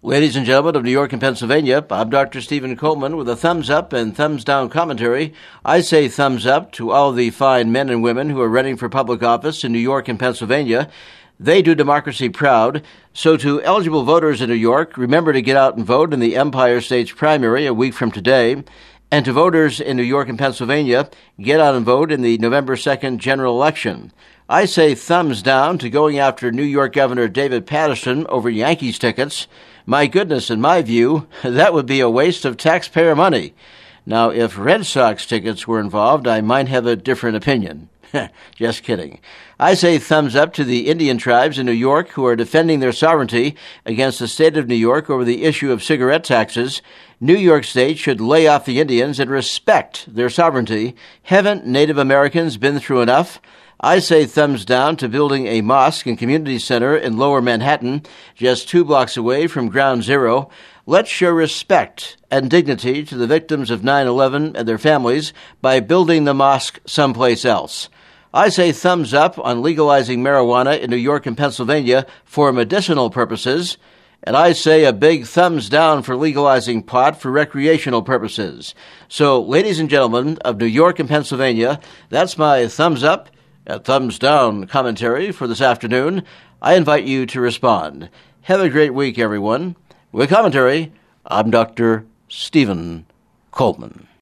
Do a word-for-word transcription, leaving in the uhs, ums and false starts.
Ladies and gentlemen of New York and Pennsylvania, I'm Doctor Stephen Coleman with a thumbs up and thumbs down commentary. I say thumbs up to all the fine men and women who are running for public office in New York and Pennsylvania. They do democracy proud. So to eligible voters in New York, remember to get out and vote in the Empire State's primary a week from today. And to voters in New York and Pennsylvania, get out and vote in the November second general election. I say thumbs down to going after New York Governor David Paterson over Yankees tickets. My goodness, in my view, that would be a waste of taxpayer money. Now, if Red Sox tickets were involved, I might have a different opinion. Just kidding. I say thumbs up to the Indian tribes in New York who are defending their sovereignty against the state of New York over the issue of cigarette taxes. New York State should lay off the Indians and respect their sovereignty. Haven't Native Americans been through enough? I say thumbs down to building a mosque and community center in Lower Manhattan, just two blocks away from Ground Zero. Let's show respect and dignity to the victims of nine eleven and their families by building the mosque someplace else. I say thumbs up on legalizing marijuana in New York and Pennsylvania for medicinal purposes. And I say a big thumbs down for legalizing pot for recreational purposes. So, ladies and gentlemen of New York and Pennsylvania, that's my thumbs up and thumbs down commentary for this afternoon. I invite you to respond. Have a great week, everyone. With commentary, I'm Doctor Stephen Coleman.